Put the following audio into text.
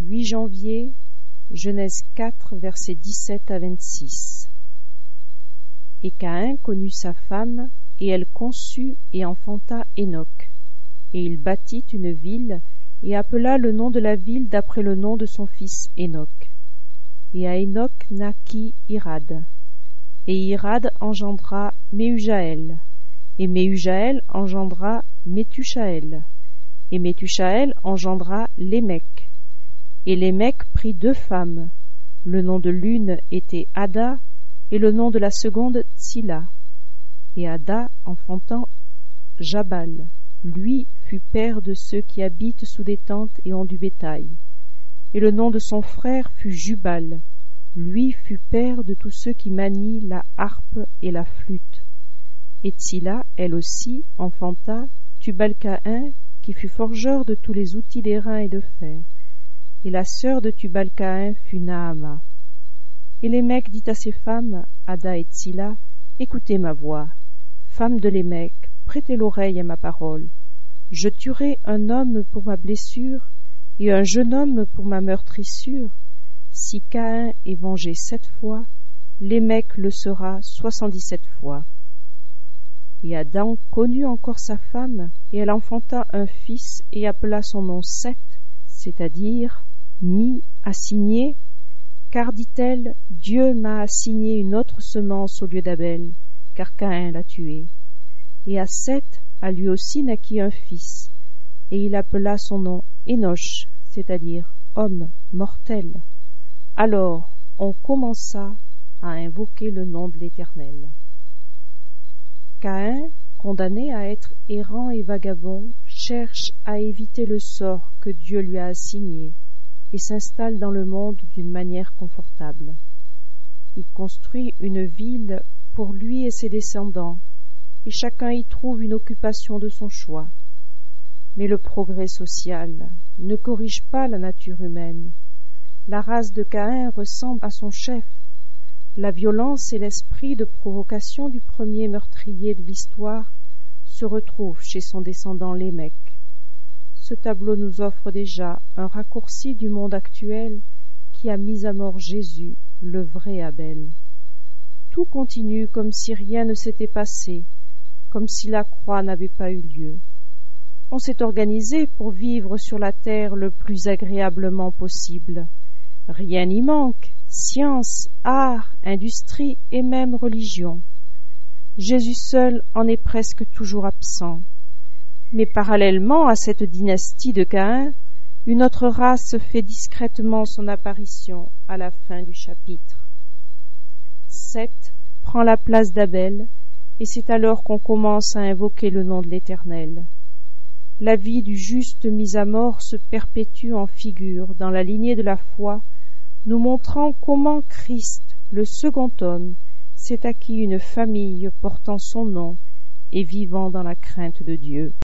8 janvier, Genèse 4, versets 17 à 26. Et Caïn connut sa femme, et elle conçut et enfanta Hénoc. Et il bâtit une ville, et appela le nom de la ville d'après le nom de son fils Hénoc. Et à Hénoc naquit Irad. Et Irad engendra Méhujaël. Et Méhujaël engendra Méthuchaël. Et Méthuchaël engendra Lémec. Et Lémec prit 2 femmes. Le nom de l'une était Ada, et le nom de la seconde Tsilla. Et Ada enfantant Jabal. Lui fut père de ceux qui habitent sous des tentes et ont du bétail. Et le nom de son frère fut Jubal. Lui fut père de tous ceux qui manient la harpe et la flûte. Et Tsilla, elle aussi, enfanta Tubal-Caïn, qui fut forgeur de tous les outils d'airain et de fer. Et la sœur de Tubal-Caïn fut Naama. Et Lémec dit à ses femmes, Ada et Tsilla, écoutez ma voix. Femmes de Lémec, prêtez l'oreille à ma parole. Je tuerai un homme pour ma blessure, et un jeune homme pour ma meurtrissure. Si Caïn est vengé 7 fois, Lémec le sera 77 fois. Et Adam connut encore sa femme, et elle enfanta un fils, et appela son nom Seth, c'est-à-dire mis assigné, car dit-elle, Dieu m'a assigné une autre semence au lieu d'Abel, car Caïn l'a tué. Et à Seth, à lui aussi naquit un fils, et il appela son nom Énoch, c'est-à-dire homme mortel. Alors on commença à invoquer le nom de l'Éternel. Caïn, condamné à être errant et vagabond, cherche à éviter le sort que Dieu lui a assigné et s'installe dans le monde d'une manière confortable. Il construit une ville pour lui et ses descendants, et chacun y trouve une occupation de son choix. Mais le progrès social ne corrige pas la nature humaine. La race de Caïn ressemble à son chef. La violence et l'esprit de provocation du premier meurtrier de l'histoire se retrouvent chez son descendant Lémec. Ce tableau nous offre déjà un raccourci du monde actuel qui a mis à mort Jésus, le vrai Abel. Tout continue comme si rien ne s'était passé, comme si la croix n'avait pas eu lieu. On s'est organisé pour vivre sur la terre le plus agréablement possible. Rien n'y manque, science, art, industrie et même religion. Jésus seul en est presque toujours absent. Mais parallèlement à cette dynastie de Caïn, une autre race fait discrètement son apparition à la fin du chapitre. Seth prend la place d'Abel, et c'est alors qu'on commence à invoquer le nom de l'Éternel. La vie du juste mis à mort se perpétue en figure dans la lignée de la foi, nous montrant comment Christ, le second homme, s'est acquis une famille portant son nom et vivant dans la crainte de Dieu.